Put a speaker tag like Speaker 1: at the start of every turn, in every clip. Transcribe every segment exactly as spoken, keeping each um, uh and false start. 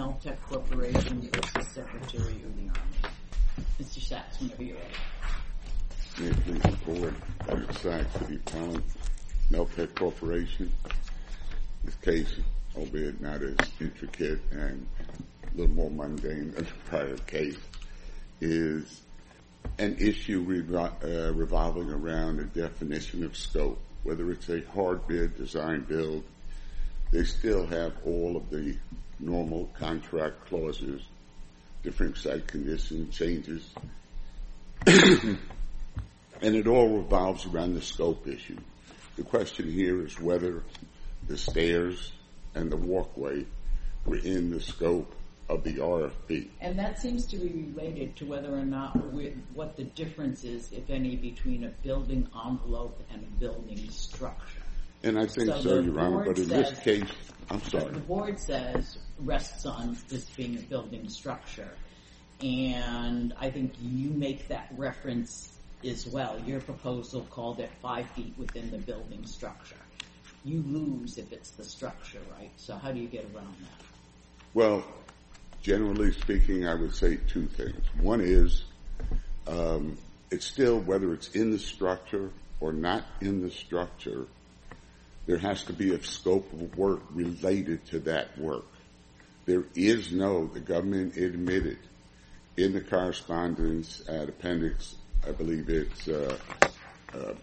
Speaker 1: Meltec Corporation versus Secretary of the Army. Mister Sachs, whenever you're ready.
Speaker 2: May it please the Board, Doctor Sachs for the appellant, Meltec Corporation. This case, albeit not as intricate and a little more mundane than the prior case, is an issue revol- uh, revolving around the definition of scope. Whether it's a hard bid, design build, they still have all of the normal contract clauses, different site condition changes, and it all revolves around the scope issue. The question here is whether the stairs and the walkway were in the scope of the R F P.
Speaker 1: And that seems to be related to whether or not, what the difference is, if any, between a building envelope and a building structure.
Speaker 2: And I think so, so Your Honor, but in says, this case, I'm sorry.
Speaker 1: The board says rests on this being a building structure. And I think you make that reference as well. Your proposal called it five feet within the building structure. You lose if it's the structure, right? So how do you get around that?
Speaker 2: Well, generally speaking, I would say two things. One is, um, it's still, whether it's in the structure or not in the structure, there has to be a scope of work related to that work. There is no, the government admitted in the correspondence at appendix, I believe it's uh, uh,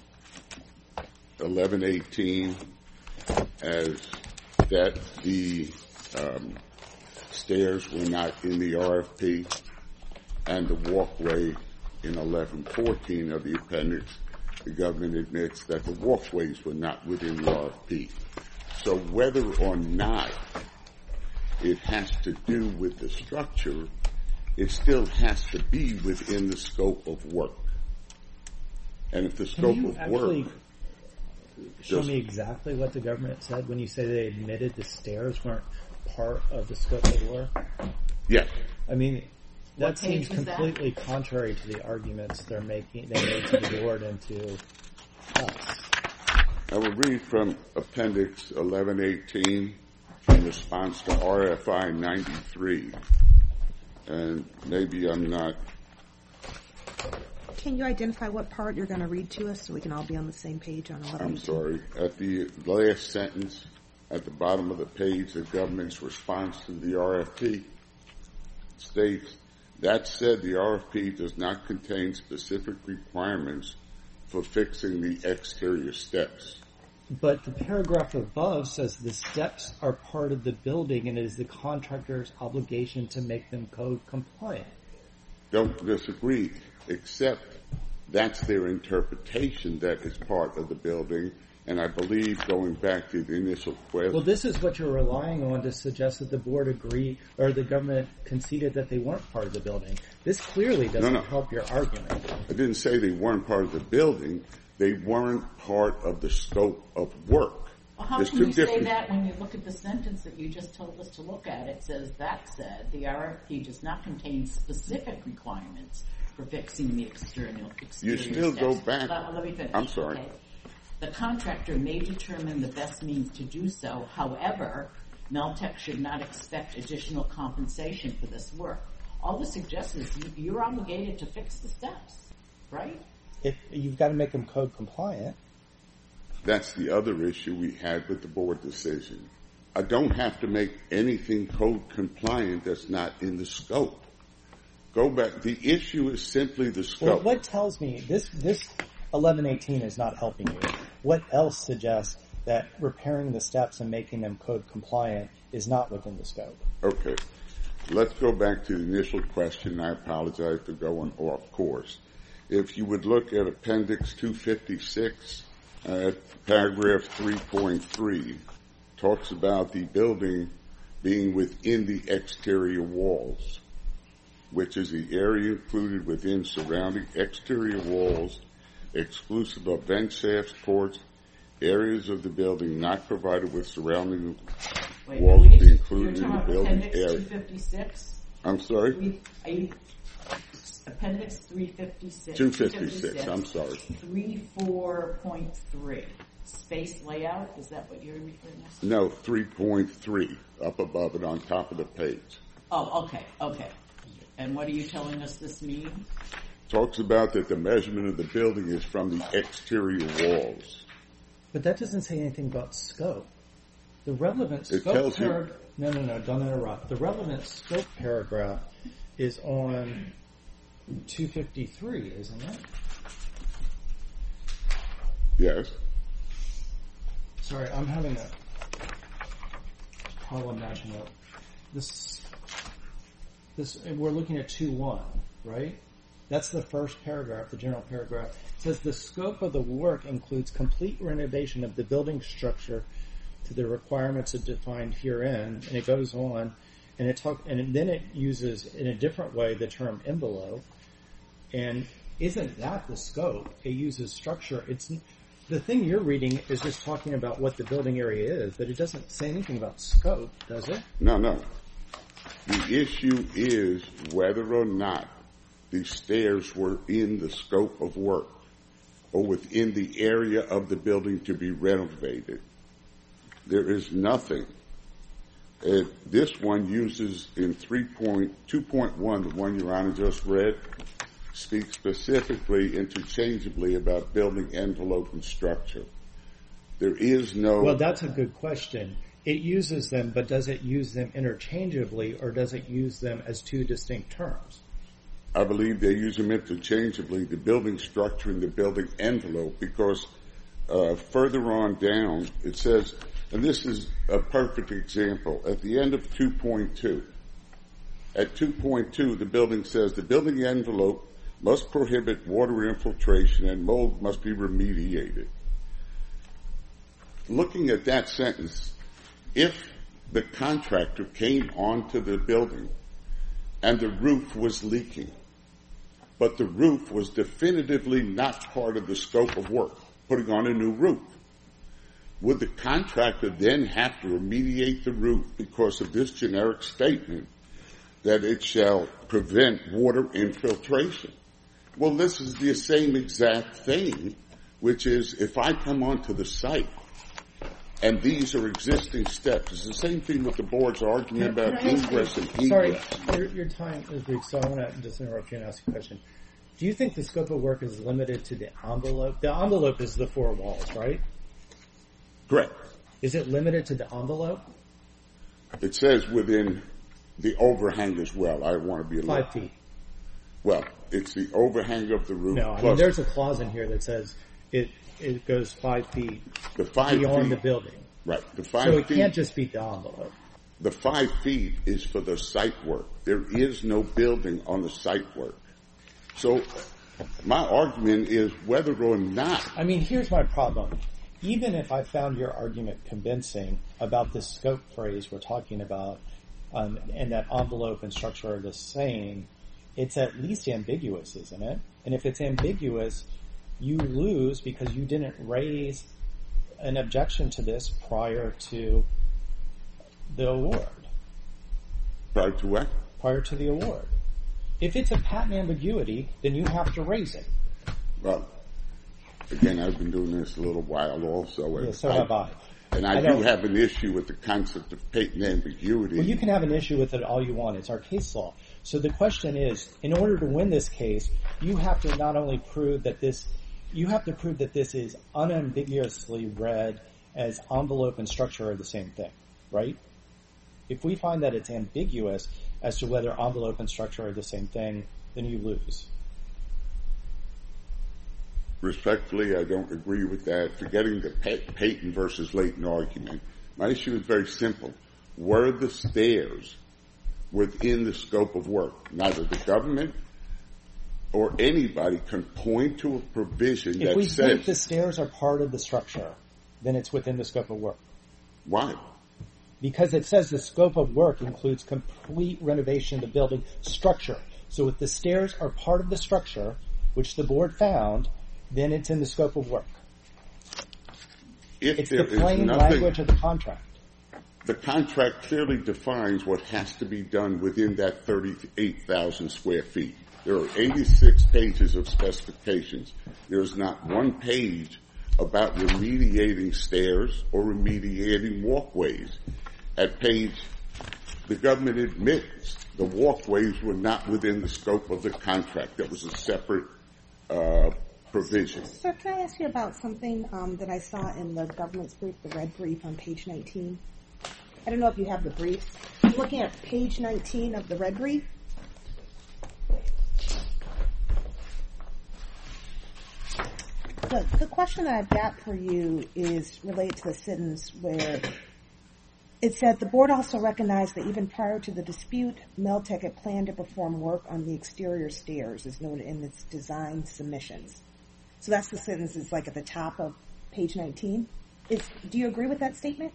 Speaker 2: eleven eighteen, as that the um, stairs were not in the R F P, and the walkway in eleven fourteen of the appendix, the government admits that the walkways were not within the R F P. So whether or not it has to do with the structure, it still has to be within the scope of work. And if the scope
Speaker 3: Can you
Speaker 2: of
Speaker 3: actually
Speaker 2: work...
Speaker 3: show
Speaker 2: just,
Speaker 3: me exactly what the government said when you say they admitted the stairs weren't part of the scope of work?
Speaker 2: Yes.
Speaker 3: I mean, that
Speaker 1: What
Speaker 3: seems
Speaker 1: page is
Speaker 3: completely
Speaker 1: that?
Speaker 3: contrary to the arguments they're making, they made to the board and to us.
Speaker 2: I will read from appendix eleven eighteen in response to R F I ninety-three. And maybe I'm not...
Speaker 4: Can you identify what part you're going to read to us so we can all be on the same page on eleven?
Speaker 2: I'm sorry. At the last sentence, at the bottom of the page, the government's response to the R F P states, that said, the R F P does not contain specific requirements for fixing the exterior steps.
Speaker 3: But the paragraph above says the steps are part of the building and it is the contractor's obligation to make them code compliant.
Speaker 2: Don't disagree, except that's their interpretation that is part of the building. And I believe, going back to the initial question...
Speaker 3: Well, this is what you're relying on to suggest that the board agreed, or the government conceded that they weren't part of the building. This clearly doesn't
Speaker 2: no, no.
Speaker 3: help your argument.
Speaker 2: I didn't say they weren't part of the building. They weren't part of the scope of work.
Speaker 1: Well, how
Speaker 2: There's
Speaker 1: can
Speaker 2: two
Speaker 1: you
Speaker 2: different...
Speaker 1: say that when you look at the sentence that you just told us to look at? It says, that said, the R F P does not contain specific requirements for fixing the external exterior
Speaker 2: You still
Speaker 1: steps.
Speaker 2: go back...
Speaker 1: Let, let me finish.
Speaker 2: I'm sorry.
Speaker 1: Okay. The contractor may determine the best means to do so. However, Meltec should not expect additional compensation for this work. All this suggests is you're obligated to fix the steps, right?
Speaker 3: If you've got to make them code compliant.
Speaker 2: That's the other issue we had with the board decision. I don't have to make anything code compliant that's not in the scope. Go back. The issue is simply the scope.
Speaker 3: Well, what tells me this this eleven eighteen is not helping you? What else suggests that repairing the steps and making them code compliant is not within the scope?
Speaker 2: Okay. Let's go back to the initial question. I apologize for going off course. If you would look at Appendix two fifty-six, uh, paragraph three point three, talks about the building being within the exterior walls, which is the area included within surrounding exterior walls, exclusive of vent shafts, ports, areas of the building not provided with surrounding
Speaker 1: Wait,
Speaker 2: walls
Speaker 1: please,
Speaker 2: be included in the
Speaker 1: about
Speaker 2: building
Speaker 1: Appendix
Speaker 2: area.
Speaker 1: two fifty-six?
Speaker 2: I'm sorry?
Speaker 1: We, are you, Appendix three fifty-six.
Speaker 2: two fifty-six, I'm sorry.
Speaker 1: three four point three space layout? Is that what you're referring to?
Speaker 2: No, three point three, up above it on top of the page.
Speaker 1: Oh, okay, okay. And what are you telling us this means?
Speaker 2: Talks about that the measurement of the building is from the exterior walls.
Speaker 3: But that doesn't say anything about scope. The relevant
Speaker 2: It
Speaker 3: scope
Speaker 2: tells you-
Speaker 3: parag- No, no, no, don't interrupt. The relevant scope paragraph is on two fifty-three, isn't it?
Speaker 2: Yes.
Speaker 3: Sorry, I'm having a problem matching up. This, this, we're looking at two one, right? That's the first paragraph, the general paragraph. It says the scope of the work includes complete renovation of the building structure to the requirements defined herein, and it goes on, and it talk, and then it uses in a different way the term envelope. And isn't that the scope? It uses structure. It's the thing you're reading is just talking about what the building area is, but it doesn't say anything about scope, does it?
Speaker 2: No, no. The issue is whether or not the stairs were in the scope of work or within the area of the building to be renovated. There is nothing. Uh, this one uses in three point two point one, the one Your Honor just read, speaks specifically interchangeably about building envelope and structure. There is no...
Speaker 3: Well, that's a good question. It uses them, but does it use them interchangeably, or does it use them as two distinct terms?
Speaker 2: I believe they use them interchangeably, the building structure and the building envelope, because uh, further on down it says, and this is a perfect example, at the end of two point two, at two point two the building says the building envelope must prohibit water infiltration and mold must be remediated. Looking at that sentence, if the contractor came onto the building and the roof was leaking, but the roof was definitively not part of the scope of work, putting on a new roof, would the contractor then have to remediate the roof because of this generic statement that it shall prevent water infiltration? Well, this is the same exact thing, which is if I come onto the site and these are existing steps, it's the same thing with the board's argument
Speaker 3: Can-
Speaker 2: about
Speaker 3: can I ask
Speaker 2: ingress
Speaker 3: you-
Speaker 2: and egress.
Speaker 3: Sorry, your, your time is brief, so I want to just interrupt you and ask you a question. Do you think the scope of work is limited to the envelope? The envelope is the four walls, right?
Speaker 2: Correct.
Speaker 3: Is it limited to the envelope?
Speaker 2: It says within the overhang as well. I want to be a little...
Speaker 3: Five feet.
Speaker 2: Well, it's the overhang of the roof.
Speaker 3: No, I mean,
Speaker 2: plus
Speaker 3: there's a clause in here that says it it goes five feet
Speaker 2: the five
Speaker 3: beyond
Speaker 2: feet,
Speaker 3: the building.
Speaker 2: Right. The five
Speaker 3: So it
Speaker 2: feet,
Speaker 3: can't just be the envelope.
Speaker 2: the five feet is for the site work. There is no building on the site work. So my argument is whether or not...
Speaker 3: I mean, here's my problem. Even if I found your argument convincing about this scope phrase we're talking about, um, and that envelope and structure are the same, it's at least ambiguous, isn't it? And if it's ambiguous, you lose because you didn't raise an objection to this prior to the award.
Speaker 2: Prior to what?
Speaker 3: Prior to the award. If it's a patent ambiguity, then you have to raise it.
Speaker 2: Well, again, I've been doing this a little while also. And
Speaker 3: Yeah, so have I.
Speaker 2: And I,
Speaker 3: I
Speaker 2: do
Speaker 3: don't-
Speaker 2: have an issue with the concept of patent ambiguity.
Speaker 3: Well, you can have an issue with it all you want. It's our case law. So the question is, in order to win this case, you have to not only prove that this, you have to prove that this is unambiguously read as envelope and structure are the same thing, right? If we find that it's ambiguous as to whether envelope and structure are the same thing, then you lose.
Speaker 2: Respectfully, I don't agree with that. Forgetting the pa- patent versus latent argument, my issue is very simple. Were the stairs within the scope of work? Neither the government or anybody can point to a provision
Speaker 3: If
Speaker 2: that
Speaker 3: we
Speaker 2: says...
Speaker 3: think the stairs are part of the structure, then it's within the scope of work.
Speaker 2: Why?
Speaker 3: Because it says the scope of work includes complete renovation of the building structure. So if the stairs are part of the structure, which the board found, then it's in the scope of work.
Speaker 2: If
Speaker 3: It's the
Speaker 2: there is
Speaker 3: plain
Speaker 2: nothing,
Speaker 3: language of the contract.
Speaker 2: the contract clearly defines what has to be done within that thirty-eight thousand square feet. There are eighty-six pages of specifications. There's not one page about remediating stairs or remediating walkways. At page, the government admits the walkways were not within the scope of the contract. That was a separate uh, provision.
Speaker 4: Sir, can I ask you about something um, that I saw in the government's brief, the red brief on page nineteen? I don't know if you have the brief. I'm looking at page nineteen of the red brief. The, the question that I've got for you is related to the sentence where it said the board also recognized that even prior to the dispute, Meltec had planned to perform work on the exterior stairs as noted in its design submissions. So that's the sentence that's like at the top of page nineteen. Is, do you agree with that statement?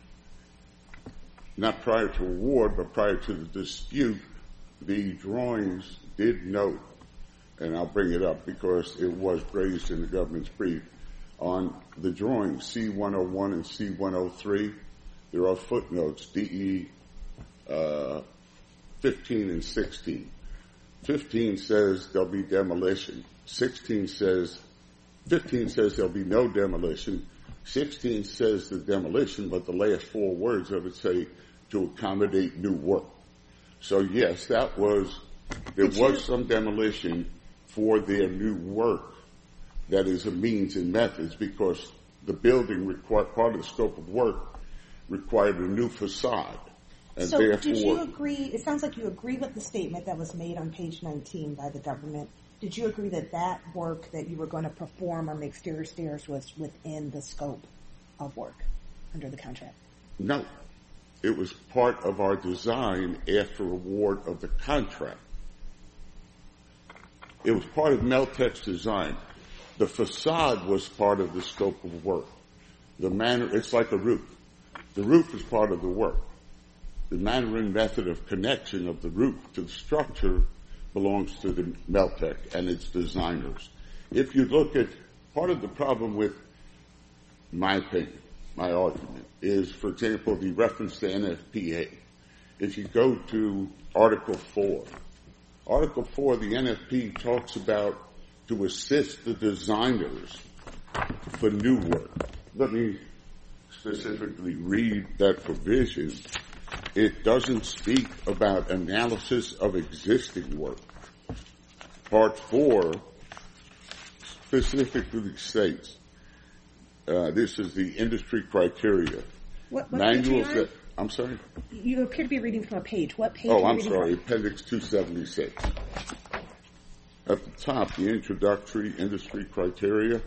Speaker 2: Not prior to award, but prior to the dispute, the drawings did note, and I'll bring it up because it was raised in the government's brief, on the drawings C one oh one and C one oh three, there are footnotes, D E uh, fifteen and sixteen. fifteen says there'll be demolition. sixteen says, fifteen says there'll be no demolition. sixteen says the demolition, but the last four words of it say to accommodate new work. So yes, that was, there was some demolition for their new work that is a means and methods because the building required, part of the scope of work required a new facade. And
Speaker 4: so
Speaker 2: therefore,
Speaker 4: did you agree, it sounds like you agree with the statement that was made on page nineteen by the government. Did you agree that that work that you were going to perform on the exterior stairs was within the scope of work under the contract?
Speaker 2: No. It was part of our design after award of the contract. It was part of Meltec's design. The facade was part of the scope of work. The manner, it's like a roof. The roof is part of the work. The manner and method of connection of the roof to the structure belongs to the Meltec and its designers. If you look at part of the problem with my opinion, my argument, is, for example, the reference to N F P A. If you go to Article four, Article four of the N F P talks about to assist the designers for new work. Let me specifically read that provision. It doesn't speak about analysis of existing work. Part four specifically states, uh, this is the industry criteria.
Speaker 4: What, what
Speaker 2: Manuals
Speaker 4: page are you
Speaker 2: that, I'm sorry?
Speaker 4: You appear to be reading from a page. What page
Speaker 2: Oh,
Speaker 4: are you
Speaker 2: I'm
Speaker 4: reading
Speaker 2: sorry,
Speaker 4: from?
Speaker 2: Appendix two seventy-six. At the top, the introductory industry criteria,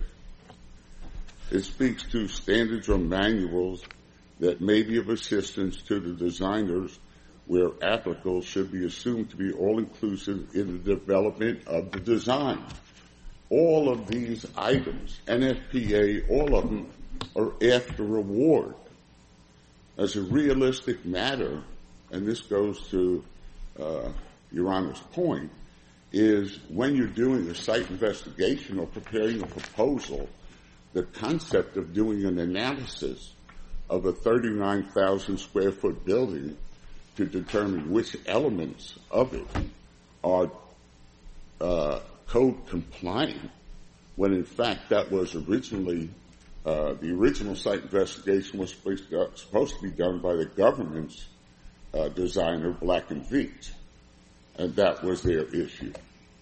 Speaker 2: it speaks to standards or manuals that may be of assistance to the designers where applicable should be assumed to be all-inclusive in the development of the design. All of these items, N F P A, all of them are after award. As a realistic matter, and this goes to uh, Your Honor's point, is when you're doing a site investigation or preparing a proposal, the concept of doing an analysis of a thirty-nine thousand square foot building to determine which elements of it are uh, code compliant, when in fact that was originally, uh, the original site investigation was supposed to, supposed to be done by the government's uh, designer, Black and Veatch, and that was their issue.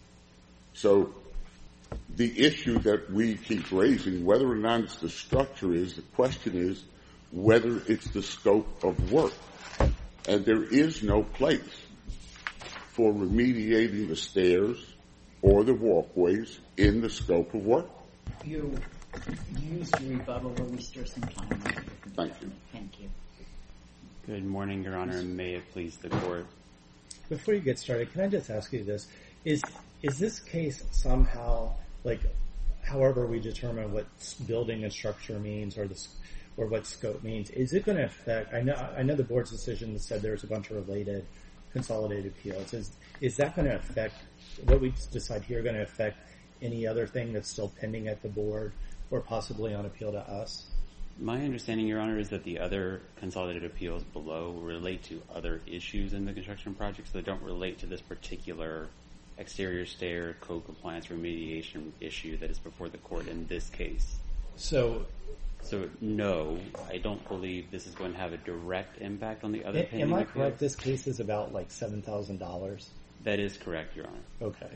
Speaker 2: So the issue that we keep raising, whether or not it's the structure is, the question is whether it's the scope of work. And there is no place for remediating the stairs or the walkways in the scope of work.
Speaker 1: You use your rebuttal, we'll restore some time.
Speaker 2: Thank you.
Speaker 1: Thank you.
Speaker 5: Good morning, Your Honor, and may it please the Court.
Speaker 3: Before you get started, can I just ask you this? Is is this case somehow, like, however we determine what building and structure means or the, or what scope means, is it going to affect, I know I know the board's decision said there's a bunch of related consolidated appeals. Is is that going to affect, what we decide here going to affect any other thing that's still pending at the board or possibly on appeal to us?
Speaker 5: My understanding, Your Honor, is that the other consolidated appeals below relate to other issues in the construction projects that don't relate to this particular exterior stair code compliance remediation issue that is before the Court in this case.
Speaker 3: So,
Speaker 5: So no, I don't believe this is going to have a direct impact on the other
Speaker 3: a-
Speaker 5: pending
Speaker 3: am I
Speaker 5: appeals.
Speaker 3: correct? This case is about like seven thousand dollars.
Speaker 5: That is correct, Your Honor.
Speaker 3: Okay.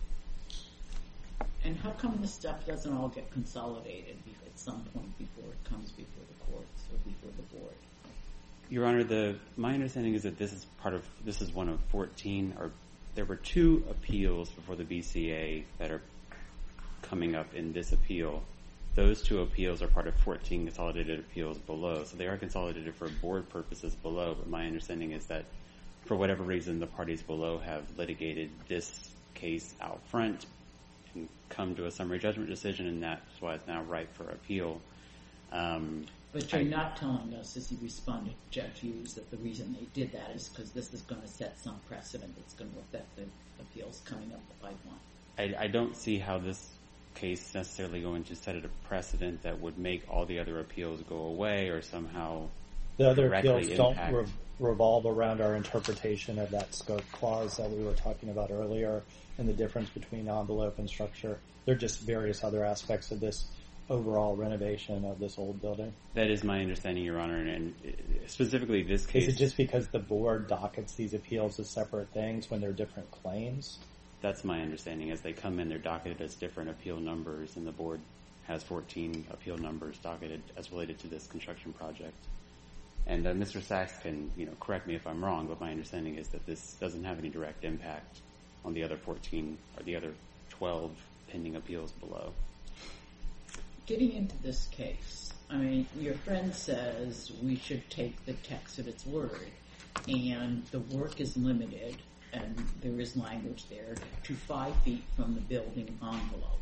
Speaker 1: And how come this stuff doesn't all get consolidated be- at some point before it comes before the courts or before the board?
Speaker 5: Your Honor, the my understanding is that this is part of this is one of fourteen. Or there were two appeals before the B C A that are coming up in this appeal. Those two appeals are part of fourteen consolidated appeals below, so they are consolidated for board purposes below. But my understanding is that for whatever reason, the parties below have litigated this case out front and come to a summary judgment decision, and that's why it's now ripe for appeal. Um,
Speaker 1: But you're
Speaker 5: I-
Speaker 1: not telling us, as you responded to Judge Hughes, that the reason they did that is because this is going to set some precedent that's going to affect the appeals coming up the pipeline.
Speaker 5: I, I don't see how this case is necessarily going to set a precedent that would make all the other appeals go away or somehow
Speaker 3: The other
Speaker 5: directly
Speaker 3: appeals don't
Speaker 5: impact.
Speaker 3: re- revolve around our interpretation of that scope clause that we were talking about earlier and the difference between envelope and structure. They're just various other aspects of this overall renovation of this old building.
Speaker 5: That is my understanding, Your Honor, and, and specifically this case.
Speaker 3: Is it just because the board dockets these appeals as separate things when they're different claims?
Speaker 5: That's my understanding. As they come in, they're docketed as different appeal numbers, and the board has fourteen appeal numbers docketed as related to this construction project. And uh, Mister Sachs can, you know, correct me if I'm wrong, but my understanding is that this doesn't have any direct impact on the other fourteen or the other twelve pending appeals below.
Speaker 1: Getting into this case, I mean, your friend says we should take the text at its word, and the work is limited, and there is language there, to five feet from the building envelope.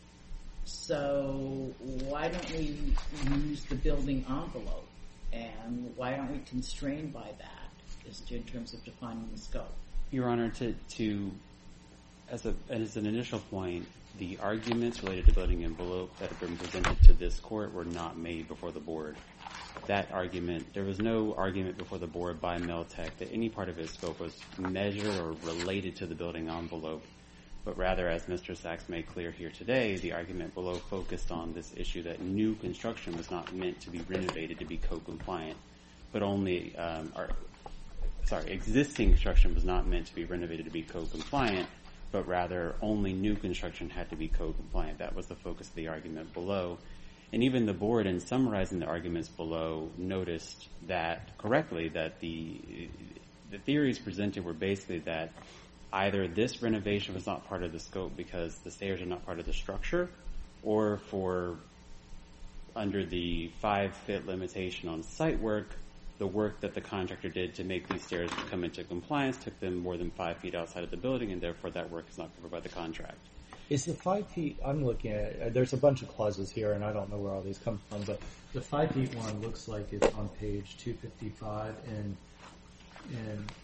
Speaker 1: So why don't we use the building envelope, and why aren't we constrained by that as to, in terms of defining the scope?
Speaker 5: Your Honor, to, to as, a, as an initial point, the arguments related to building envelope that have been presented to this court were not made before the board. That argument, there was no argument before the board by Meltec that any part of its scope was measured or related to the building envelope, but rather, as Mister Sachs made clear here today, the argument below focused on this issue that new construction was not meant to be renovated to be code compliant, but only, um, or, sorry, existing construction was not meant to be renovated to be code compliant, but rather only new construction had to be code compliant. That was the focus of the argument below. And even the board, in summarizing the arguments below, noticed that correctly that the the theories presented were basically that either this renovation was not part of the scope because the stairs are not part of the structure, or for under the five-foot limitation on site work, the work that the contractor did to make these stairs come into compliance took them more than five feet outside of the building, and therefore that work is not covered by the contract.
Speaker 3: Is the five feet, I'm looking at it, there's a bunch of clauses here, and I don't know where all these come from, but the five feet one looks like it's on page two fifty-five, and, and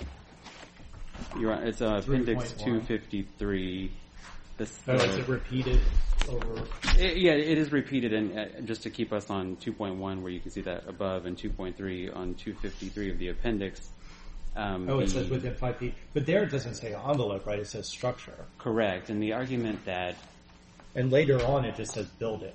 Speaker 5: You're right, it's uh, appendix
Speaker 3: three point one.
Speaker 5: two fifty-three. This,
Speaker 3: oh,
Speaker 5: uh,
Speaker 3: is it repeated over?
Speaker 5: It, yeah, it is repeated, and uh, just to keep us on two point one, where you can see that above, and two point three on two fifty-three of the appendix. Um,
Speaker 3: Oh, it
Speaker 5: the,
Speaker 3: says within five feet. But there it doesn't say envelope, right? It says structure.
Speaker 5: correct, and the argument that
Speaker 3: And later on it just says building.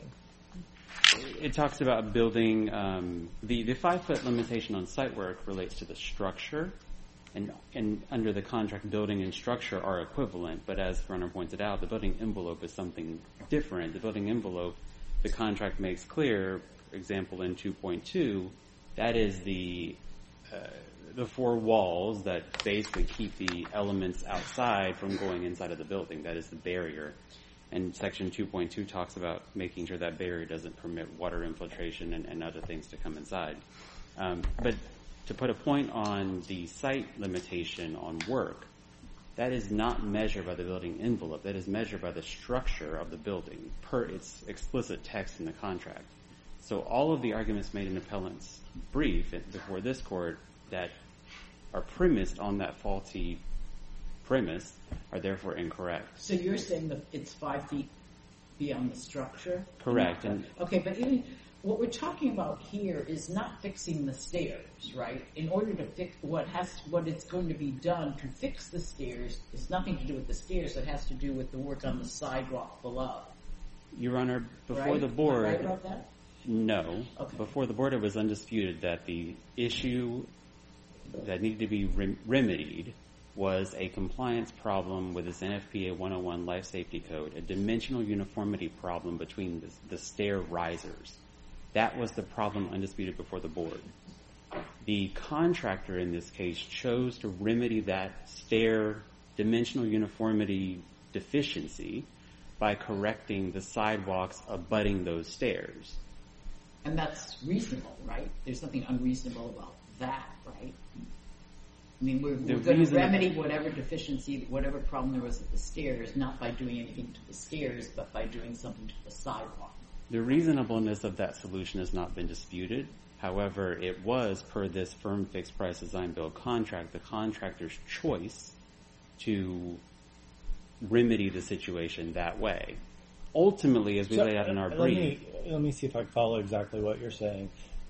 Speaker 5: it talks about building, um, the, the five-foot limitation on site work relates to the structure, and, and under the contract, building and structure are equivalent, but as Runner pointed out, the building envelope is something different. The building envelope, the contract makes clear, for example, in two point two, that is the uh, the four walls that basically keep the elements outside from going inside of the building. That is the barrier. And Section two point two talks about making sure that barrier doesn't permit water infiltration and, and other things to come inside. Um, but to put a point on the site limitation on work, that is not measured by the building envelope. That is measured by the structure of the building per its explicit text in the contract. So all of the arguments made in the appellant's brief before this court that are premised on that faulty premise are therefore incorrect.
Speaker 1: So you're saying that it's five feet beyond the structure?
Speaker 5: Correct. And
Speaker 1: okay, but even what we're talking about here is not fixing the stairs, right? In order to fix what has, what it's going to be done to fix the stairs, it's nothing to do with the stairs. It has to do with the work on the sidewalk below.
Speaker 5: Your Honor, before
Speaker 1: right?
Speaker 5: the
Speaker 1: Am I
Speaker 5: board,
Speaker 1: right about that?
Speaker 5: no.
Speaker 1: Okay.
Speaker 5: Before the board, it was undisputed that the issue that needed to be rem- remedied was a compliance problem with this N F P A one oh one Life Safety Code, a dimensional uniformity problem between the, the stair risers. That was the problem undisputed before the board. The contractor in this case chose to remedy that stair dimensional uniformity deficiency by correcting the sidewalks abutting those stairs.
Speaker 1: And that's reasonable, right? There's something unreasonable about that, right? I mean, we're, we're going to remedy whatever deficiency, whatever problem there was at the stairs, not by doing anything to the stairs, but by doing something to the sidewalk.
Speaker 5: The reasonableness of that solution has not been disputed. However, it was, per this firm fixed price design build contract, the contractor's choice to remedy the situation that way. Ultimately, as we
Speaker 3: So,
Speaker 5: laid out in our
Speaker 3: let
Speaker 5: brief...
Speaker 3: Me, let me see if I follow exactly what you're saying.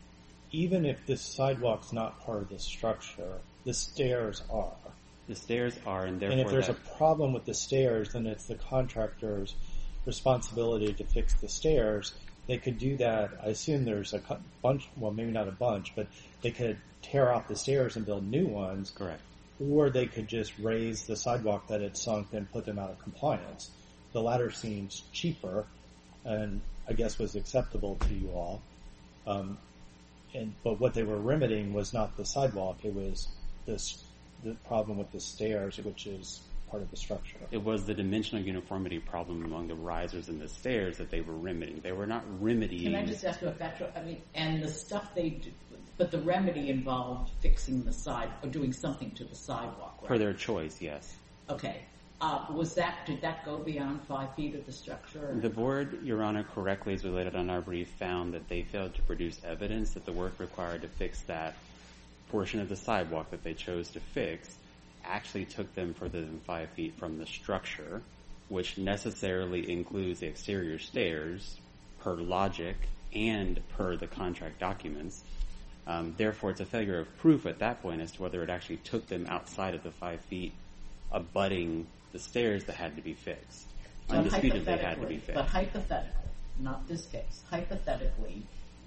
Speaker 3: Even if this sidewalk's not part of the structure, the stairs are.
Speaker 5: The stairs are, and therefore...
Speaker 3: And if there's
Speaker 5: that,
Speaker 3: a problem with the stairs, then it's the contractor's responsibility to fix the stairs. They could do that. I assume there's a bunch, well, maybe not a bunch, but they could tear off the stairs and build new ones.
Speaker 5: Correct.
Speaker 3: Or they could just raise the sidewalk that had sunk and put them out of compliance. The latter seems cheaper and I guess was acceptable to you all. Um, and but what they were remedying was not the sidewalk. It was this the problem with the stairs, which is part of the structure.
Speaker 5: It was the dimensional uniformity problem among the risers and the stairs that they were remedying. They were not remedying...
Speaker 1: Can I just ask you a factual, I mean, and the stuff they do, but the remedy involved fixing the side, or doing something to the sidewalk, right?
Speaker 5: Per their choice, yes.
Speaker 1: Okay. Uh, was that, did that go beyond five feet of the structure?
Speaker 5: The board, Your Honor, correctly as related on our brief, found that they failed to produce evidence that the work required to fix that portion of the sidewalk that they chose to fix actually took them further than five feet from the structure, which necessarily includes the exterior stairs per logic and per the contract documents. Um, therefore, it's a failure of proof at that point as to whether it actually took them outside of the five feet abutting the stairs that had to be fixed.
Speaker 1: But
Speaker 5: Undisputed, they had to be fixed.
Speaker 1: But hypothetically, not this case, hypothetically,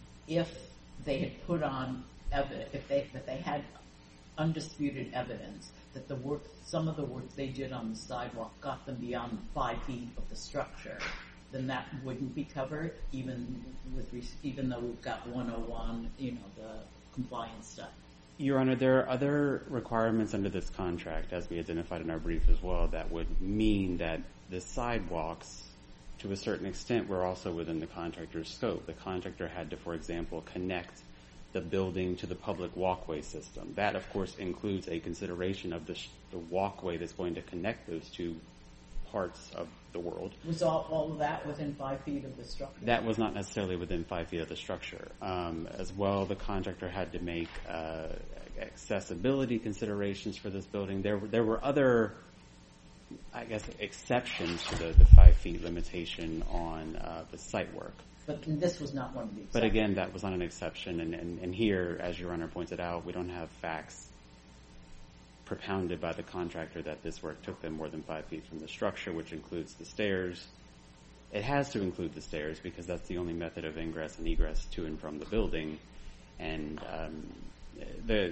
Speaker 1: if they had put on evidence, if they, if they had undisputed evidence that the work, some of the work they did on the sidewalk got them beyond five feet of the structure, then that wouldn't be covered, even with, even though we've got one oh one, you know, the compliance stuff.
Speaker 5: Your Honor, there are other requirements under this contract, as we identified in our brief as well, that would mean that the sidewalks, to a certain extent, were also within the contractor's scope. The contractor had to, for example, connect the building to the public walkway system. That, of course, includes a consideration of the, sh- the walkway that's going to connect those two parts of the world.
Speaker 1: Was all, all of that within five feet of the structure?
Speaker 5: That was not necessarily within five feet of the structure. Um, as well, the contractor had to make uh, accessibility considerations for this building. There, there were other, I guess, exceptions to the, the five feet limitation on uh, the site work.
Speaker 1: But this was not one of the exceptions.
Speaker 5: But again, that was not an exception. And, and, and here, as Your Honor pointed out, we don't have facts propounded by the contractor that this work took them more than five feet from the structure, which includes the stairs. It has to include the stairs because that's the only method of ingress and egress to and from the building. And um, the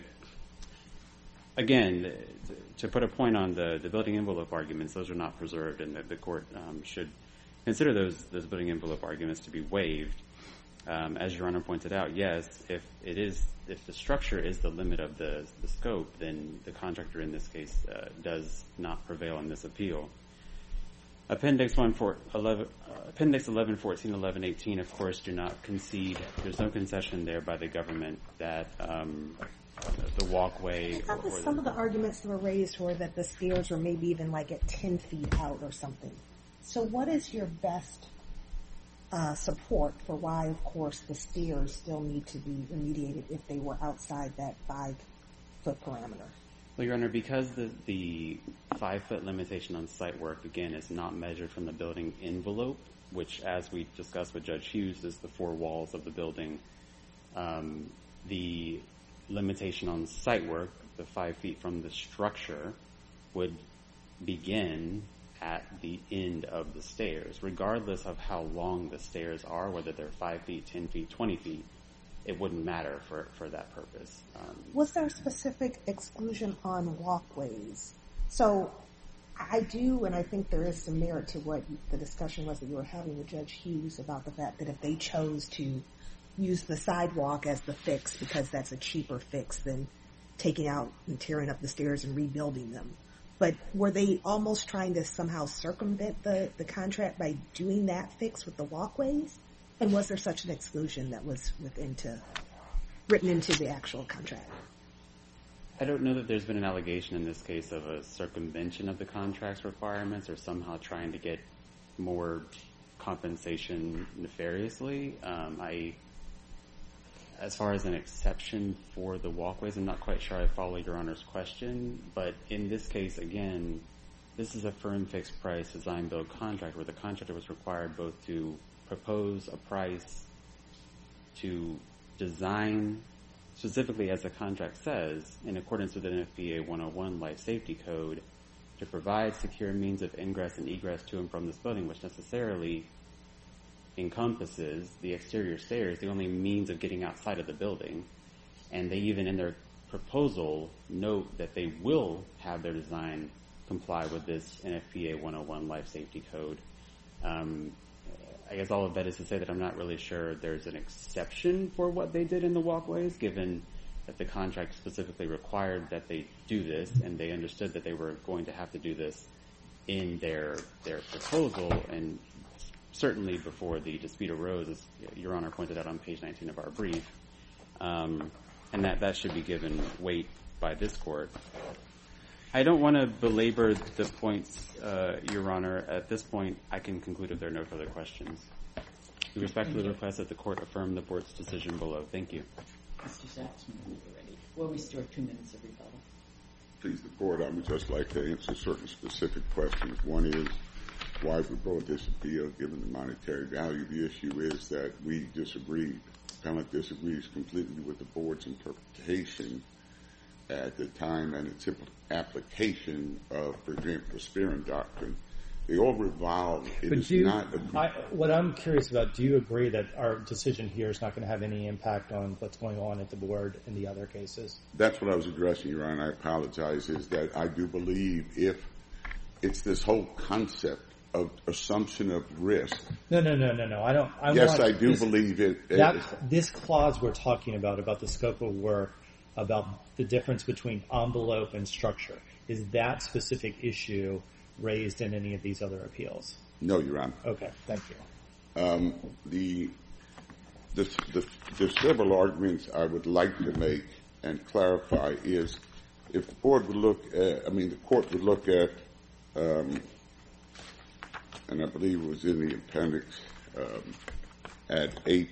Speaker 5: again, to put a point on the, the building envelope arguments, those are not preserved, and the, the court um, should consider those those building envelope arguments to be waived. Um, as Your Honor pointed out, yes, if it is, if the structure is the limit of the, the scope, then the contractor in this case uh, does not prevail in this appeal. Appendix one four, eleven, uh, Appendix eleven fourteen, eleven eighteen, of course, do not concede. There's no concession there by the government that um, the walkway.
Speaker 4: I thought
Speaker 5: or,
Speaker 4: that
Speaker 5: or
Speaker 4: some
Speaker 5: the,
Speaker 4: of the arguments that were raised were that the stairs were maybe even like at ten feet out or something. So what is your best uh, support for why, of course, the stairs still need to be remediated if they were outside that five-foot parameter?
Speaker 5: Well, Your Honor, because the, the five-foot limitation on site work, again, is not measured from the building envelope, which, as we discussed with Judge Hughes, is the four walls of the building, um, the limitation on site work, the five feet from the structure, would begin at the end of the stairs, regardless of how long the stairs are, whether they're five feet, ten feet, twenty feet. It wouldn't matter for, for that purpose. Um,
Speaker 4: Was there a specific exclusion on walkways? So I do, and I think there is some merit to what the discussion was that you were having with Judge Hughes about the fact that if they chose to use the sidewalk as the fix because that's a cheaper fix than taking out and tearing up the stairs and rebuilding them. But were they almost trying to somehow circumvent the, the contract by doing that fix with the walkways? And was there such an exclusion that was within to, written into the actual contract?
Speaker 5: I don't know that there's been an allegation in this case of a circumvention of the contract's requirements or somehow trying to get more compensation nefariously. Um, I, as far as an exception for the walkways, I'm not quite sure I follow Your Honor's question, but in this case, again, this is a firm fixed price design build contract where the contractor was required both to propose a price, to design, specifically as the contract says, in accordance with N F P A one oh one Life Safety Code, to provide secure means of ingress and egress to and from this building, which necessarily encompasses the exterior stairs, the only means of getting outside of the building. And they even in their proposal note that they will have their design comply with this N F P A one oh one Life Safety Code. Um, I guess all of that is to say that I'm not really sure there's an exception for what they did in the walkways, given that the contract specifically required that they do this, and they understood that they were going to have to do this in their their proposal, and certainly before the dispute arose, as Your Honor pointed out on page nineteen of our brief, um, and that, that should be given weight by this Court. I don't want to belabor the points, uh, Your Honor. At this point, I can conclude if there are no further questions. We respectfully request that the Court affirm the Board's decision below. Thank you.
Speaker 1: Mister Saxman, when you're ready. Well, we still have two minutes of rebuttal.
Speaker 2: Please, the Court, I would just like to answer certain specific questions. One is, why we brought this appeal, given the monetary value? The issue is that we disagree. Appellant disagrees completely with the Board's interpretation at the time and its application of, for example, the Spearing Doctrine. They all revolve. It
Speaker 3: but
Speaker 2: is
Speaker 3: do you,
Speaker 2: not a,
Speaker 3: I, what I'm curious about, do you agree that our decision here is not going to have any impact on what's going on at the Board in the other cases?
Speaker 2: That's what I was addressing, Your Honor. I apologize, is that I do believe if it's this whole concept of assumption of risk.
Speaker 3: No, no, no, no, no. I don't. I
Speaker 2: yes,
Speaker 3: want
Speaker 2: I do
Speaker 3: this,
Speaker 2: believe it.
Speaker 3: That,
Speaker 2: it
Speaker 3: this clause we're talking about, about the scope of work, about the difference between envelope and structure, is that specific issue raised in any of these other appeals?
Speaker 2: No, Your Honor.
Speaker 3: Okay, thank you.
Speaker 2: Um, the, the the the several arguments I would like to make and clarify is, if the Board would look at, I mean, the Court would look at, um, and I believe it was in the appendix um, at eight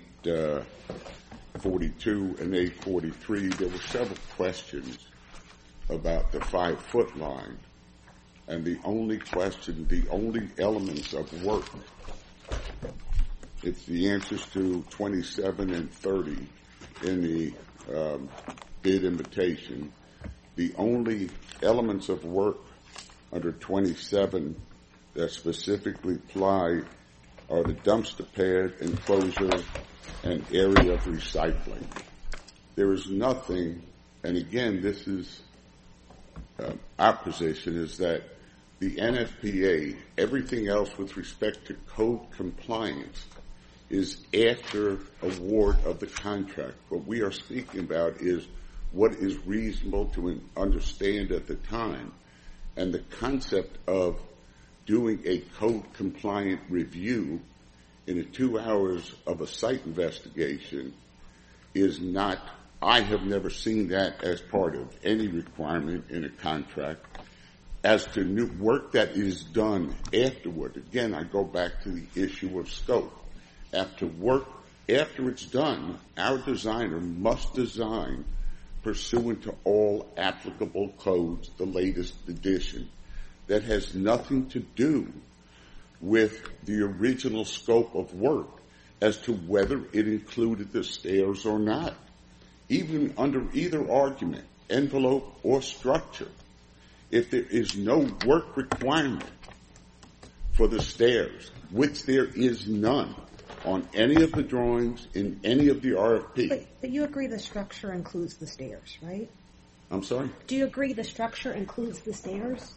Speaker 2: forty-two and eight forty-three, there were several questions about the five-foot line. And the only question, the only elements of work, it's the answers to twenty-seven and thirty in the um, bid invitation. The only elements of work under twenty-seven that specifically apply are the dumpster pad, enclosure, and area of recycling. There is nothing, and again, this is uh, our position, is that the N F P A, everything else with respect to code compliance, is after award of the contract. What we are speaking about is what is reasonable to understand at the time. And the concept of doing a code compliant review in the two hours of a site investigation is not, I have never seen that as part of any requirement in a contract. As to new work that is done afterward, again, I go back to the issue of scope. After work, after it's done, our designer must design pursuant to all applicable codes, the latest edition. That has nothing to do with the original scope of work as to whether it included the stairs or not. Even under either argument, envelope or structure, if there is no work requirement for the stairs, which there is none on any of the drawings in any of the R F P.
Speaker 4: But, but you agree the structure includes the stairs, right?
Speaker 2: I'm sorry?
Speaker 4: Do you agree the structure includes the stairs?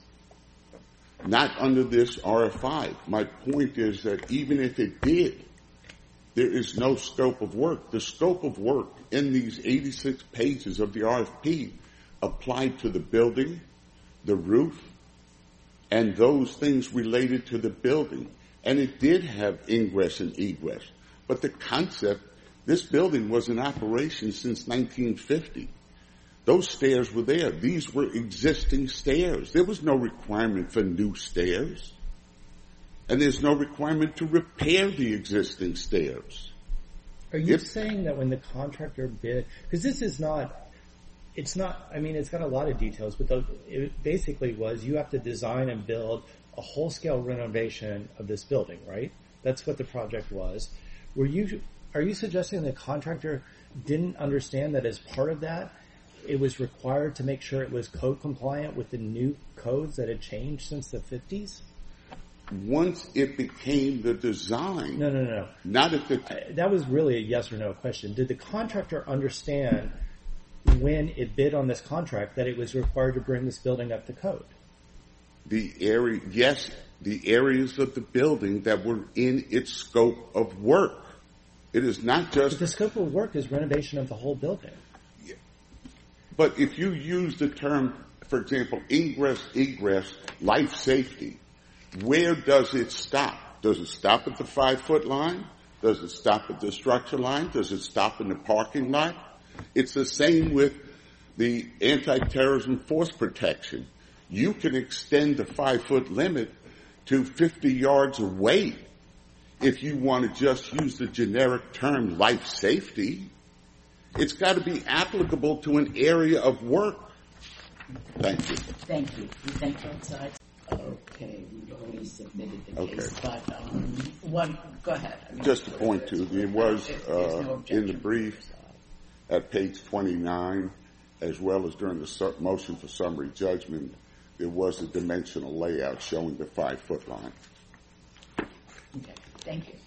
Speaker 2: Not under this R F I. My point is that even if it did, there is no scope of work. The scope of work in these eighty-six pages of the R F P applied to the building, the roof, and those things related to the building. And it did have ingress and egress. But the concept, this building was in operation since nineteen fifty. Those stairs were there. These were existing stairs. There was no requirement for new stairs. And there's no requirement to repair the existing stairs.
Speaker 3: Are you
Speaker 2: If-
Speaker 3: saying that when the contractor bid, because this is not, it's not, I mean, it's got a lot of details, but the, it basically was you have to design and build a whole-scale renovation of this building, right? That's what the project was. Were you, are you suggesting the contractor didn't understand that as part of that, it was required to make sure it was code compliant with the new codes that had changed since the fifties?
Speaker 2: Once it became the design,
Speaker 3: No, no, no, no.
Speaker 2: not at the
Speaker 3: I- That was really a yes or no question. Did the contractor understand when it bid on this contract that it was required to bring this building up to code?
Speaker 2: the area, yes, the areas of the building that were in its scope of work. It is not
Speaker 3: But
Speaker 2: just,
Speaker 3: the scope of work is renovation of the whole building.
Speaker 2: but if you use the term, for example, ingress, egress, life safety, where does it stop? Does it stop at the five-foot line? Does it stop at the structure line? Does it stop in the parking lot? It's the same with the anti-terrorism force protection. You can extend the five-foot limit to fifty yards away if you want to just use the generic term life safety. It's got to be applicable to an area of work. Thank you.
Speaker 1: Thank you. We thank both sides. Okay, we've already submitted the
Speaker 2: Okay.
Speaker 1: case, but um, one, go ahead. I mean,
Speaker 2: Just to point to, there was
Speaker 1: if there's no
Speaker 2: uh, in
Speaker 1: objection
Speaker 2: the
Speaker 1: from
Speaker 2: brief
Speaker 1: your side.
Speaker 2: at page twenty-nine, as well as during the su- motion for summary judgment, there was a dimensional layout showing the five-foot line.
Speaker 1: Okay, thank you.